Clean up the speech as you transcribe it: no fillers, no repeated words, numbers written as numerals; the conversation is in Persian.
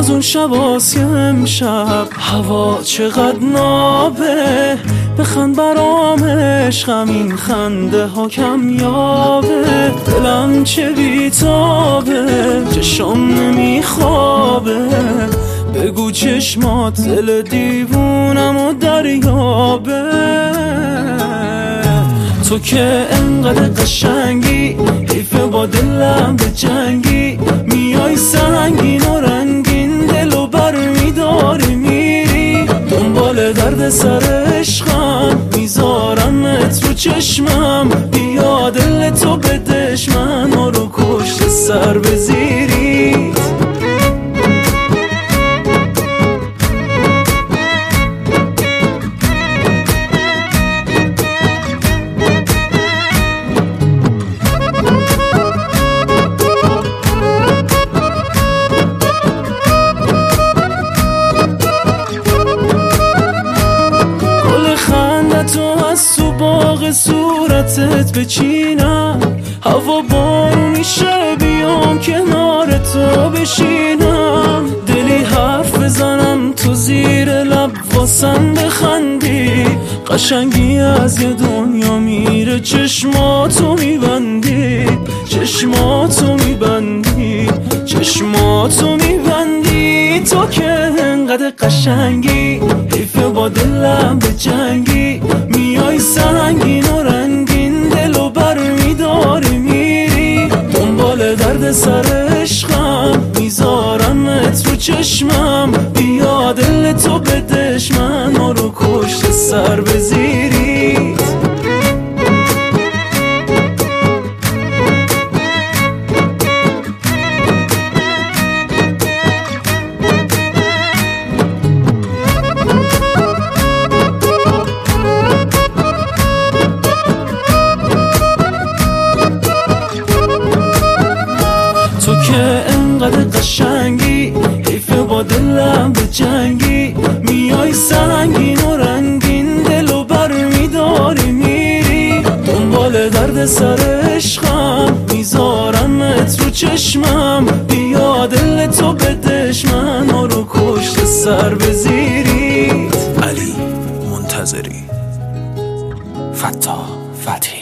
از اون شباست که امشب هوا چقدر نابه، بخند برام عشقم این خنده ها کمیابه. دلم چه بیتابه، چشم نمیخوابه، بگو چشمات دل دیوونم و دریابه. تو که انقدر قشنگی، حیفه با دلم به جنگی، میای سنگین و رنگین دلو بر میداری میری. دنبال درد سر عشقم، میذارمت رو چشمم، بیا دل تو بدش منو رو کشت سر بزیرید. تو از تو باغ صورتت بچینم، هوا بارونی شه بیام کنار تو بشینم. دلی حرف بزنم تو زیر لب واسم بخندی، قشنگی از یه دنیا میره چشماتو میبندی، چشماتو میبندی، چشماتو میبندی. تو که انقدر قشنگی، حیفه با دلم به جنگی، میای سنگین و رنگین دلو بر میداری میری. دنبال درد سر عشقم، میذارمت رو چشمم، بیا دل تو بدش منو رو کشت سر بزیرید. تو که انقدر قشنگی، حیفه با دلم به جنگی، میای سنگین و رنگین دلو بر میداری میری. دنبال درد سر عشقم، میذارمت رو چشمم، بیا دل تو بدش منو رو کشت سر بزیرید. علی منتظری، فتاح فتحی.